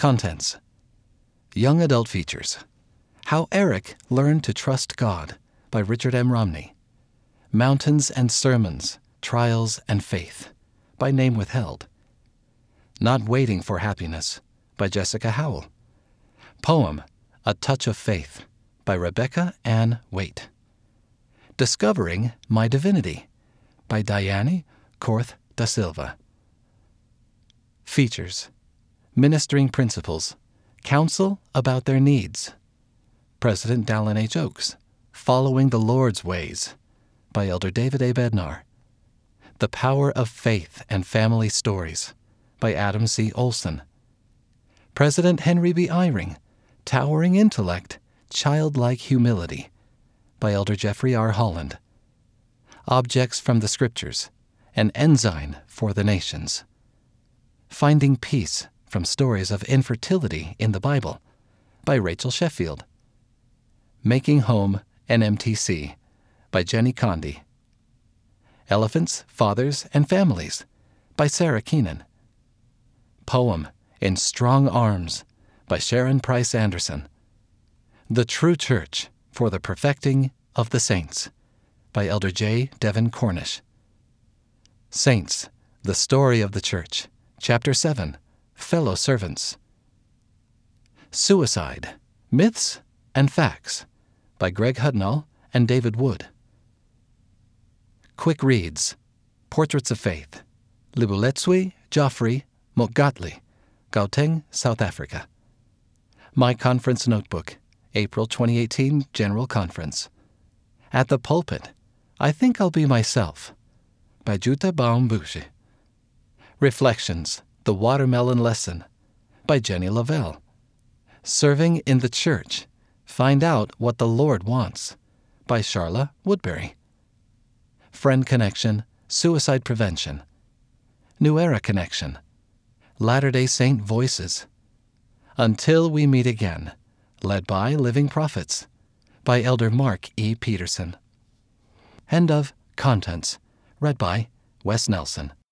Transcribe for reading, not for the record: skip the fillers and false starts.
Contents. Young Adult Features. How Eric Learned to Trust God by Richard M. Romney. Mountains and Sermons, Trials and Faith by Name Withheld. Not Waiting for Happiness by Jessica Howell. Poem, A Touch of Faith by Rebecca Ann Waite. Discovering My Divinity by Diane Korth da Silva. Features. Ministering Principles, Counsel About Their Needs. President Dallin H. Oaks, Following the Lord's Ways by Elder David A. Bednar. The Power of Faith and Family Stories by Adam C. Olson. President Henry B. Eyring, Towering Intellect, Childlike Humility by Elder Jeffrey R. Holland. Objects from the Scriptures, An Ensign for the Nations. Finding Peace from Stories of Infertility in the Bible by Rachel Sheffield. Making Home NMTC by Jenny Condi. Elephants, Fathers, and Families by Sarah Keenan. Poem, In Strong Arms by Sharon Price Anderson. The True Church for the Perfecting of the Saints by Elder J. Devin Cornish. Saints, the Story of the Church, Chapter 7, Fellow Servants. Suicide, Myths and Facts by Greg Hudnall and David Wood. Quick Reads, Portraits of Faith, Libuletswe Geoffrey Mokgatli, Gauteng, South Africa. My Conference Notebook, April 2018 General Conference. At the Pulpit, I Think I'll Be Myself by Jutta Baumbushi. Reflections, The Watermelon Lesson by Jenny Lavelle. Serving in the Church, Find Out What the Lord Wants by Charla Woodbury. Friend Connection, Suicide Prevention. New Era Connection, Latter-day Saint Voices. Until We Meet Again, led by Living Prophets by Elder Mark E. Peterson. End of Contents, read by Wes Nelson.